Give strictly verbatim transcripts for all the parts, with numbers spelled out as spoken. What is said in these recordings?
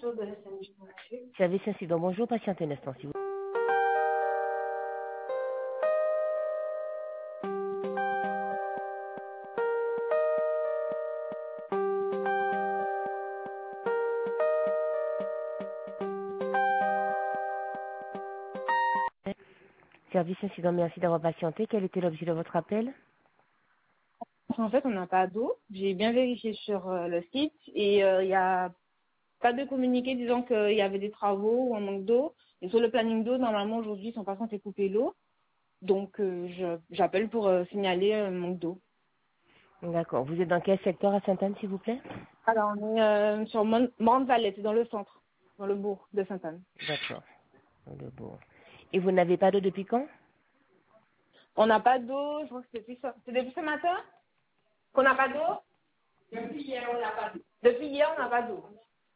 Service incident, bonjour, patientez un instant, s'il vous plaît. Service incident, merci d'avoir patienté. Quel était l'objet de votre appel? En fait, on n'a pas d'eau. J'ai bien vérifié sur euh, le site et euh, il n'y a pas de communiqué disant qu'il y avait des travaux ou un manque d'eau. Et sur le planning d'eau, normalement, aujourd'hui, ils sont pas censés couper l'eau. Donc, euh, je- j'appelle pour euh, signaler un manque d'eau. D'accord. Vous êtes dans quel secteur à Sainte-Anne, s'il vous plaît? Alors, on est euh, sur Mont- Mont-Valais, c'est dans le centre, dans le bourg de Sainte-Anne. D'accord. Le bon. Et vous n'avez pas d'eau depuis quand? On n'a pas d'eau, je crois que c'est depuis ce, c'est depuis ce matin qu'on n'a pas d'eau. Depuis hier, on n'a pas d'eau. Depuis hier, on n'a pas d'eau.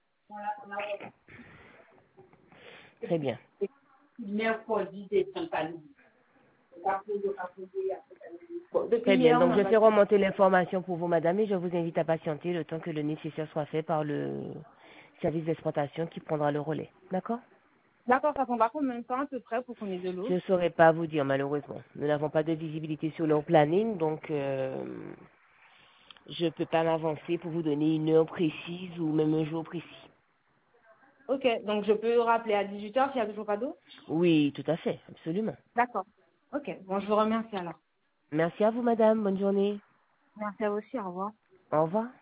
Très bien. Mercredi, c'est Sainte-Anne. Bon, depuis Très bien. hier, on Donc, n'a je pas fais d'eau. remonter l'information pour vous, madame, et je vous invite à patienter le temps que le nécessaire soit fait par le service d'exploitation qui prendra le relais. D'accord? D'accord, ça prendra combien de temps à peu près pour qu'on ait de Je l'eau? ne saurais pas vous dire, malheureusement. Nous n'avons pas de visibilité sur leur planning, donc euh, je ne peux pas m'avancer pour vous donner une heure précise ou même un jour précis. Ok, donc je peux rappeler à dix-huit heures s'il n'y a toujours pas d'eau? Oui, tout à fait, absolument. D'accord. Ok, bon, je vous remercie alors. Merci à vous, madame. Bonne journée. Merci à vous aussi, au revoir. Au revoir.